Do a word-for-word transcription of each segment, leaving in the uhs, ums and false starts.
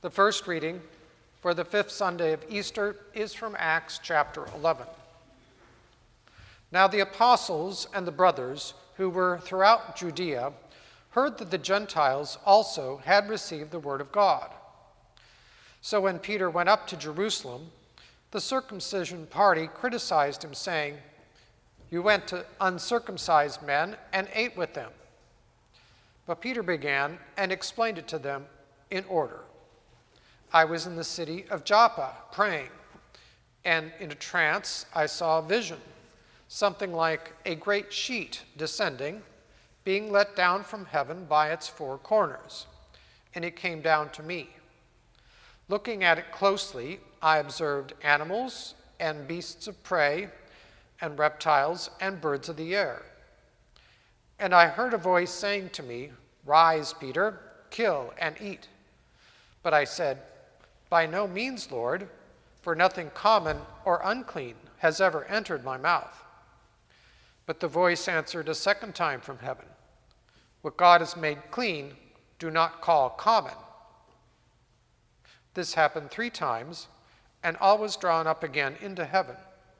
The first reading for the fifth Sunday of Easter is from Acts chapter eleven. Now the apostles and the brothers who were throughout Judea heard that the Gentiles also had received the word of God. So when Peter went up to Jerusalem, the circumcision party criticized him, saying, "You went to uncircumcised men and ate with them." But Peter began and explained it to them in order. I was in the city of Joppa praying, and in a trance I saw a vision, something like a great sheet descending, being let down from heaven by its four corners, and it came down to me. Looking at it closely, I observed animals and beasts of prey and reptiles and birds of the air. And I heard a voice saying to me, "Rise, Peter, kill and eat." But I said, "By no means, Lord, for nothing common or unclean has ever entered my mouth." But the voice answered a second time from heaven, "What God has made clean, do not call common." This happened three times, and all was drawn up again into heaven.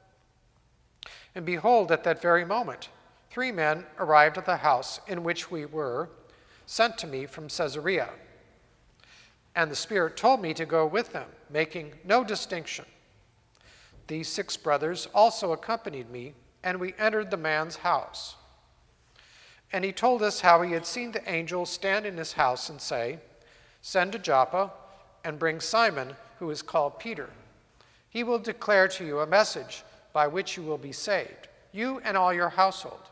And behold, at that very moment, three men arrived at the house in which we were, sent to me from Caesarea. And the Spirit told me to go with them, making no distinction. These six brothers also accompanied me, and we entered the man's house. And he told us how he had seen the angel stand in his house and say, "Send to Joppa and bring Simon, who is called Peter. He will declare to you a message by which you will be saved, you and all your household."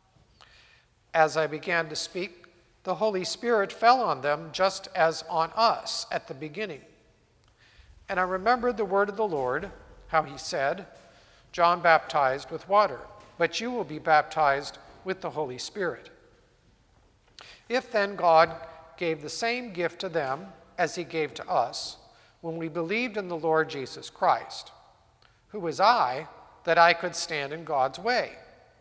As I began to speak, the Holy Spirit fell on them just as on us at the beginning. And I remembered the word of the Lord, how he said, "John baptized with water, but you will be baptized with the Holy Spirit." If then God gave the same gift to them as he gave to us when we believed in the Lord Jesus Christ, who was I that I could stand in God's way?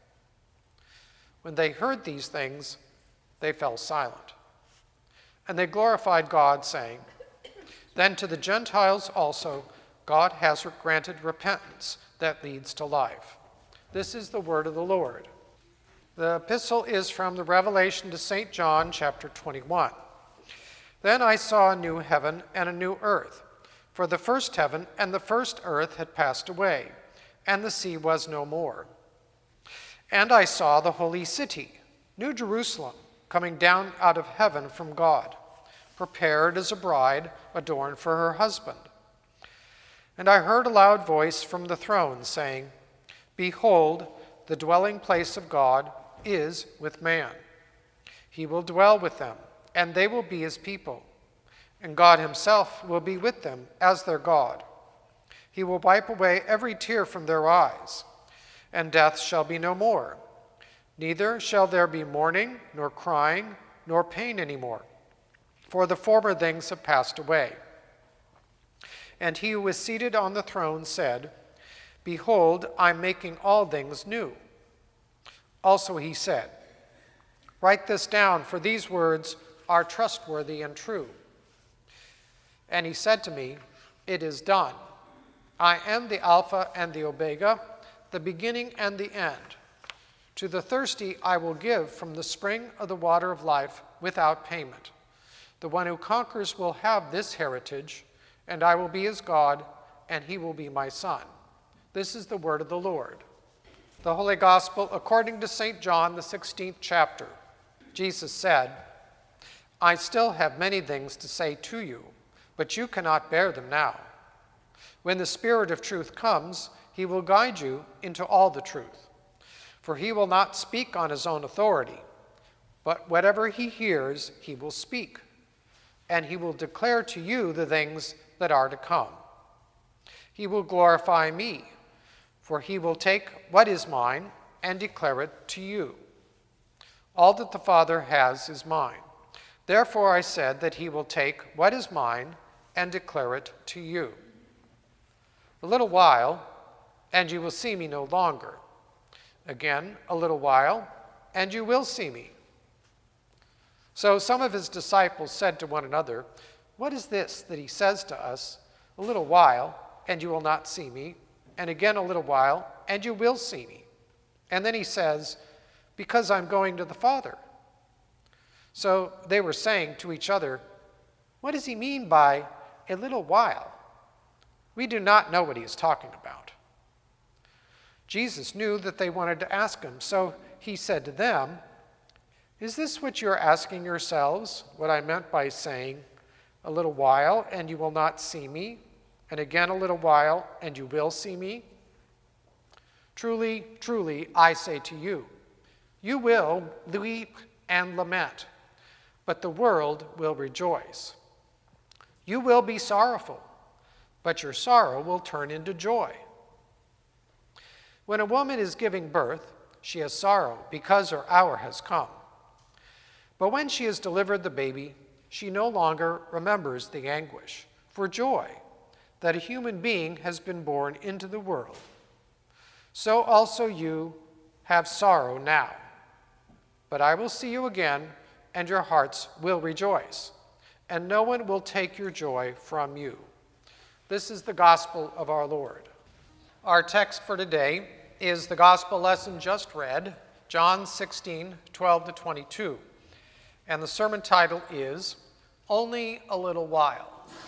When they heard these things, they fell silent. And they glorified God, saying, "Then to the Gentiles also God has granted repentance that leads to life." This is the word of the Lord. The epistle is from the Revelation to Saint John, chapter twenty-one. Then I saw a new heaven and a new earth, for the first heaven and the first earth had passed away, and the sea was no more. And I saw the holy city, New Jerusalem, coming down out of heaven from God, prepared as a bride adorned for her husband. And I heard a loud voice from the throne saying, "Behold, the dwelling place of God is with man. He will dwell with them, and they will be his people. And God himself will be with them as their God. He will wipe away every tear from their eyes, and death shall be no more. Neither shall there be mourning, nor crying, nor pain any more, for the former things have passed away." And he who was seated on the throne said, "Behold, I am making all things new." Also he said, "Write this down, for these words are trustworthy and true." And he said to me, "It is done. I am the Alpha and the Omega, the beginning and the end. To the thirsty I will give from the spring of the water of life without payment. The one who conquers will have this heritage, and I will be his God, and he will be my son." This is the word of the Lord. The Holy Gospel according to Saint John, the sixteenth chapter. Jesus said, "I still have many things to say to you, but you cannot bear them now. When the Spirit of truth comes, he will guide you into all the truth. For he will not speak on his own authority, but whatever he hears, he will speak, and he will declare to you the things that are to come. He will glorify me, for he will take what is mine and declare it to you. All that the Father has is mine. Therefore I said that he will take what is mine and declare it to you. A little while, and you will see me no longer. Again, a little while, and you will see me." So some of his disciples said to one another, what is this that he says to us, a little while, and you will not see me, and again a little while, and you will see me. And then he says, because I'm going to the Father. So they were saying to each other, what does he mean by a little while? We do not know what he is talking about. Jesus knew that they wanted to ask him, so he said to them, is this what you're asking yourselves, what I meant by saying, a little while, and you will not see me, and again a little while, and you will see me? Truly, truly, I say to you, you will weep and lament, but the world will rejoice. You will be sorrowful, but your sorrow will turn into joy. When a woman is giving birth, she has sorrow because her hour has come. But when she has delivered the baby, she no longer remembers the anguish for joy that a human being has been born into the world. So also you have sorrow now. But I will see you again, and your hearts will rejoice, and no one will take your joy from you. This is the gospel of our Lord. Our text for today is the gospel lesson just read, John sixteen, twelve to twenty-two. And the sermon title is, Only a Little While.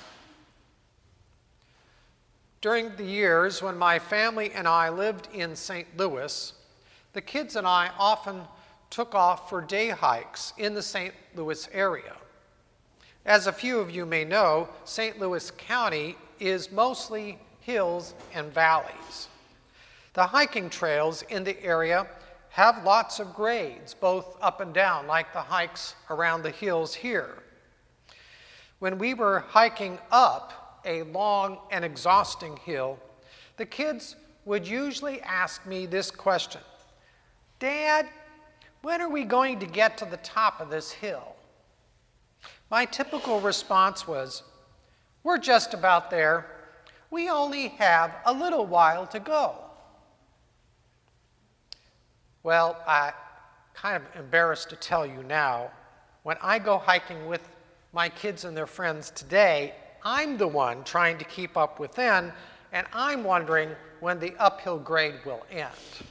During the years when my family and I lived in Saint Louis, the kids and I often took off for day hikes in the Saint Louis area. As a few of you may know, Saint Louis County is mostly hills and valleys. The hiking trails in the area have lots of grades, both up and down, like the hikes around the hills here. When we were hiking up a long and exhausting hill, the kids would usually ask me this question, Dad, when are we going to get to the top of this hill? My typical response was, we're just about there. We only have a little while to go. Well, I'm kind of embarrassed to tell you now, when I go hiking with my kids and their friends today, I'm the one trying to keep up with them, and I'm wondering when the uphill grade will end.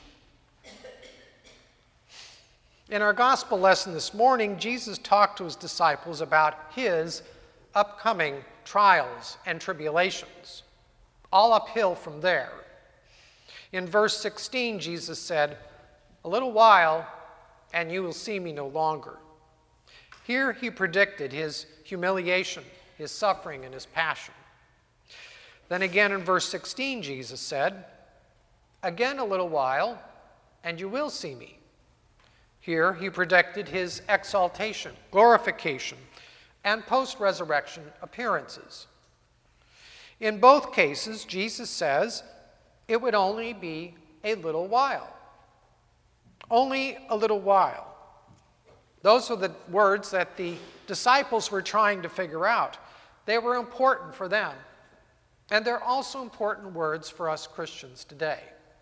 In our gospel lesson this morning, Jesus talked to his disciples about his upcoming trials and tribulations, all uphill from there. In verse sixteen, Jesus said, a little while, and you will see me no longer. Here he predicted his humiliation, his suffering, and his passion. Then again in verse sixteen, Jesus said, again a little while, and you will see me. Here he predicted his exaltation, glorification, and post-resurrection appearances. In both cases, Jesus says it would only be a little while. Only a little while. Those are the words that the disciples were trying to figure out. They were important for them. And they're also important words for us Christians today.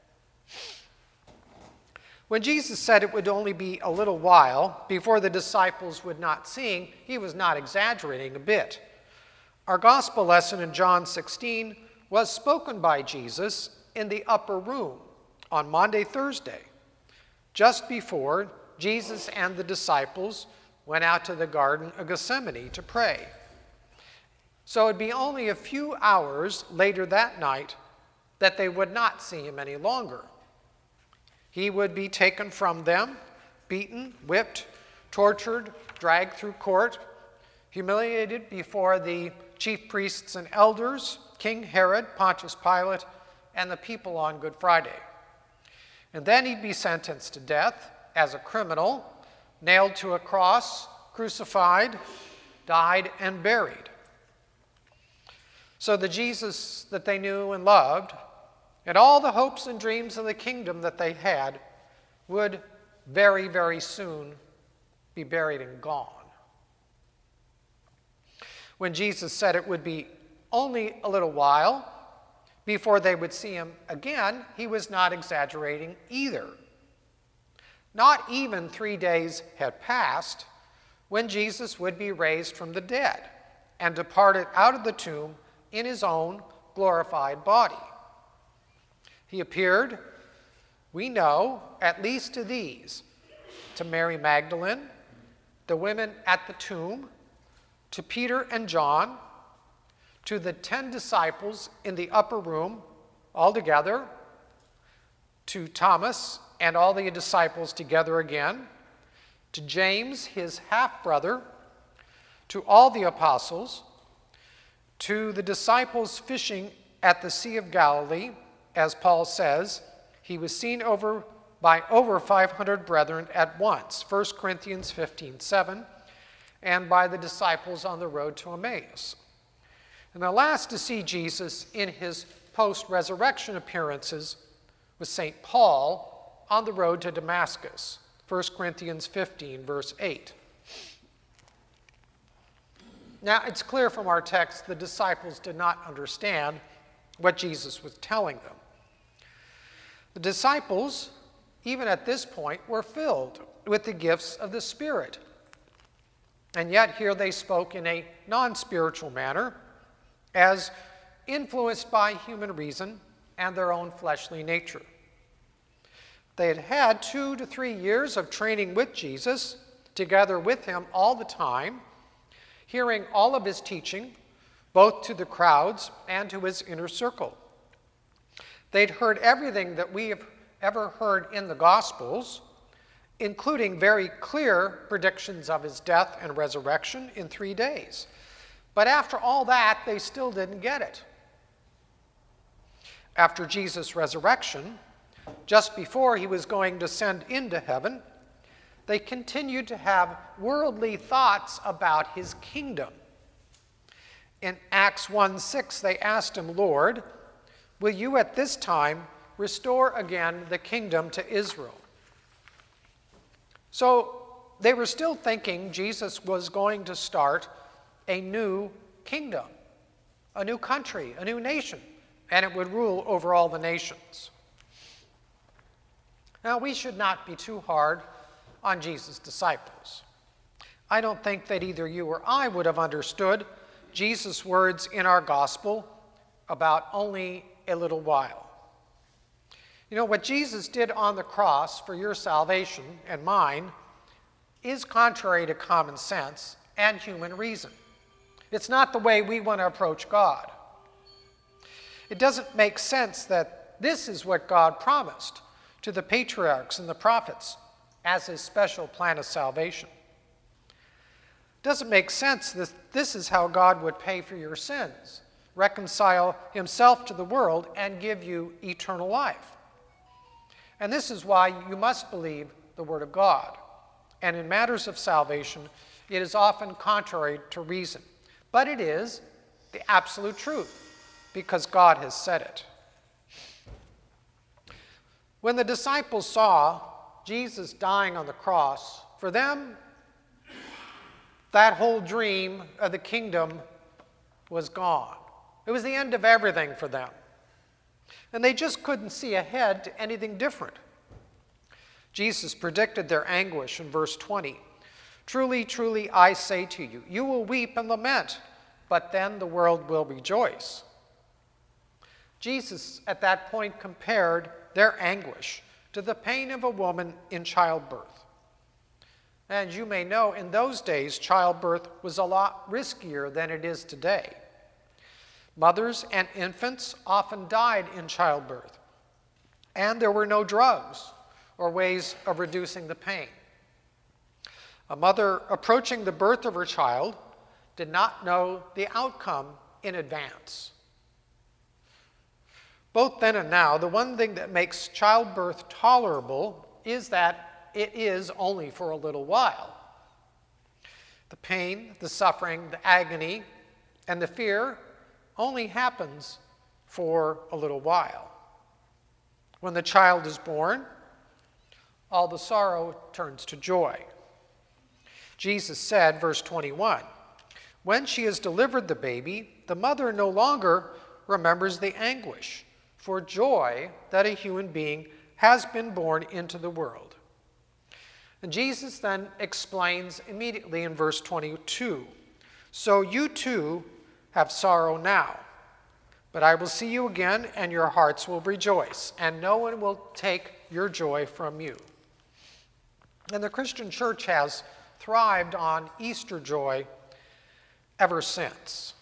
When Jesus said it would only be a little while before the disciples would not sing, he was not exaggerating a bit. Our gospel lesson in John sixteen was spoken by Jesus in the upper room on Maundy Thursday, just before Jesus and the disciples went out to the Garden of Gethsemane to pray. So it'd be only a few hours later that night that they would not see him any longer. He would be taken from them, beaten, whipped, tortured, dragged through court, humiliated before the chief priests and elders, King Herod, Pontius Pilate, and the people on Good Friday. And then he'd be sentenced to death as a criminal, nailed to a cross, crucified, died, and buried. So the Jesus that they knew and loved, and all the hopes and dreams of the kingdom that they had, would very, very soon be buried and gone. When Jesus said it would be only a little while before they would see him again, he was not exaggerating either. Not even three days had passed when Jesus would be raised from the dead and departed out of the tomb in his own glorified body. He appeared, we know, at least to these, to Mary Magdalene, the women at the tomb, to Peter and John, to the ten disciples in the upper room all together, to Thomas and all the disciples together again, to James, his half-brother, to all the apostles, to the disciples fishing at the Sea of Galilee, as Paul says, he was seen over by over five hundred brethren at once, First Corinthians fifteen seven, and by the disciples on the road to Emmaus. And the last to see Jesus in his post-resurrection appearances was Saint Paul on the road to Damascus, First Corinthians fifteen, verse eight. Now, it's clear from our text the disciples did not understand what Jesus was telling them. The disciples, even at this point, were filled with the gifts of the Spirit. And yet here they spoke in a non-spiritual manner, as influenced by human reason and their own fleshly nature. They had had two to three years of training with Jesus, together with him all the time, hearing all of his teaching, both to the crowds and to his inner circle. They'd heard everything that we have ever heard in the Gospels, including very clear predictions of his death and resurrection in three days. But after all that, they still didn't get it. After Jesus' resurrection, just before he was going to ascend into heaven, they continued to have worldly thoughts about his kingdom. In Acts one six, they asked him, "Lord, will you at this time restore again the kingdom to Israel?" So they were still thinking Jesus was going to start a new kingdom, a new country, a new nation, and it would rule over all the nations. Now, we should not be too hard on Jesus' disciples. I don't think that either you or I would have understood Jesus' words in our gospel about only a little while. You know, what Jesus did on the cross for your salvation and mine is contrary to common sense and human reason. It's not the way we want to approach God. It doesn't make sense that this is what God promised to the patriarchs and the prophets as his special plan of salvation. It doesn't make sense that this is how God would pay for your sins, reconcile himself to the world, and give you eternal life. And this is why you must believe the Word of God. And in matters of salvation, it is often contrary to reason. But it is the absolute truth, because God has said it. When the disciples saw Jesus dying on the cross, for them, that whole dream of the kingdom was gone. It was the end of everything for them. And they just couldn't see ahead to anything different. Jesus predicted their anguish in verse twenty. "Truly, truly, I say to you, you will weep and lament, but then the world will rejoice." Jesus, at that point, compared their anguish to the pain of a woman in childbirth. And you may know, in those days, childbirth was a lot riskier than it is today. Mothers and infants often died in childbirth, and there were no drugs or ways of reducing the pain. A mother approaching the birth of her child did not know the outcome in advance. Both then and now, the one thing that makes childbirth tolerable is that it is only for a little while. The pain, the suffering, the agony, and the fear only happens for a little while. When the child is born, all the sorrow turns to joy. Jesus said, verse twenty-one, "When she has delivered the baby, the mother no longer remembers the anguish for joy that a human being has been born into the world." And Jesus then explains immediately in verse twenty-two, So you too have sorrow now, but I will see you again, and your hearts will rejoice, and no one will take your joy from you. And the Christian church has thrived on Easter joy ever since.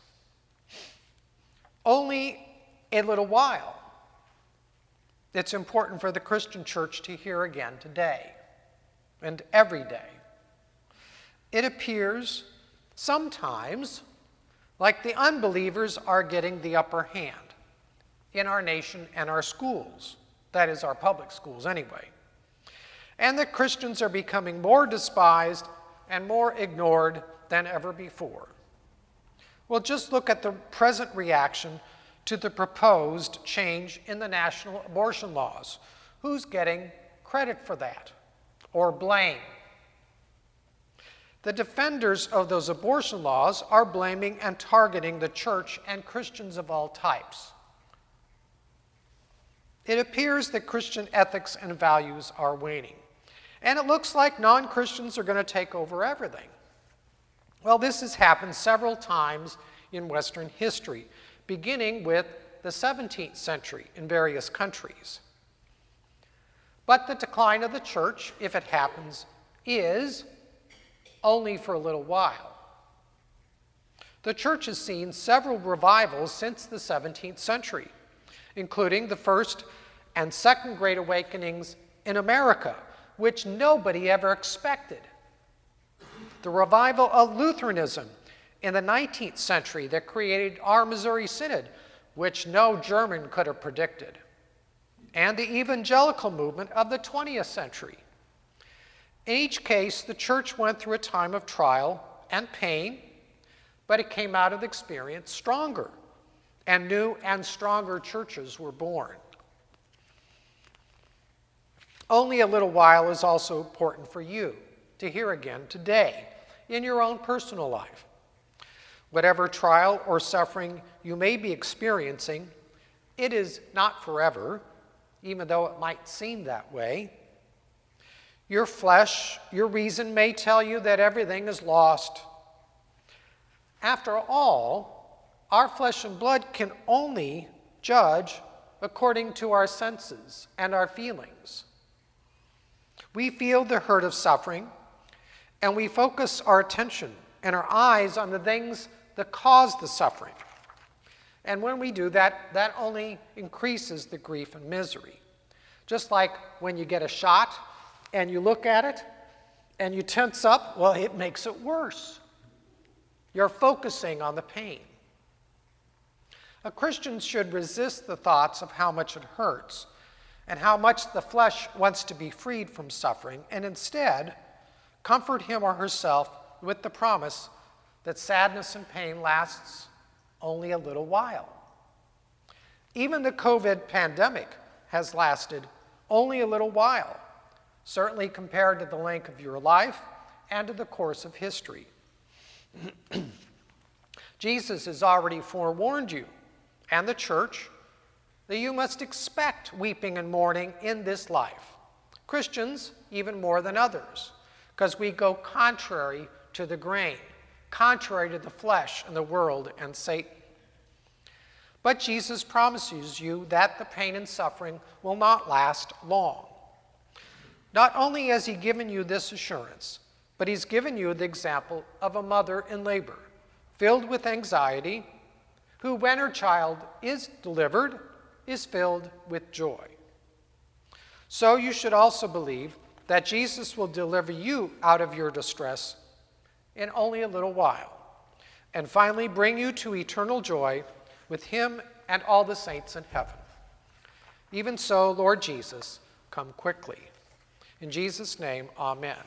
Only a little while. It's important for the Christian church to hear again today and every day. It appears sometimes like the unbelievers are getting the upper hand in our nation and our schools. That is, our public schools anyway. And that Christians are becoming more despised and more ignored than ever before. Well, just look at the present reaction to the proposed change in the national abortion laws. Who's getting credit for that or blame? The defenders of those abortion laws are blaming and targeting the church and Christians of all types. It appears that Christian ethics and values are waning. And it looks like non-Christians are going to take over everything. Well, this has happened several times in Western history, beginning with the seventeenth century in various countries. But the decline of the church, if it happens, is only for a little while. The church has seen several revivals since the seventeenth century, including the First and Second Great Awakenings in America, which nobody ever expected. The revival of Lutheranism in the nineteenth century that created our Missouri Synod, which no German could have predicted. And the evangelical movement of the twentieth century. In each case, the church went through a time of trial and pain, but it came out of the experience stronger, and new and stronger churches were born. Only a little while is also important for you to hear again today in your own personal life. Whatever trial or suffering you may be experiencing, it is not forever, even though it might seem that way. Your flesh, your reason may tell you that everything is lost. After all, our flesh and blood can only judge according to our senses and our feelings. We feel the hurt of suffering, and we focus our attention and our eyes on the things that cause the suffering. And when we do that, that only increases the grief and misery. Just like when you get a shot and you look at it and you tense up, well, it makes it worse. You're focusing on the pain. A Christian should resist the thoughts of how much it hurts and how much the flesh wants to be freed from suffering, and instead comfort him or herself with the promise that sadness and pain lasts only a little while. Even the COVID pandemic has lasted only a little while, certainly compared to the length of your life and to the course of history. Jesus has already forewarned you and the church that you must expect weeping and mourning in this life. Christians, even more than others, because we go contrary to the grain, contrary to the flesh and the world and Satan. But Jesus promises you that the pain and suffering will not last long. Not only has he given you this assurance, but he's given you the example of a mother in labor, filled with anxiety, who, when her child is delivered, is filled with joy. So you should also believe that Jesus will deliver you out of your distress in only a little while, and finally bring you to eternal joy with him and all the saints in heaven. Even so, Lord Jesus, come quickly. In Jesus' name, amen.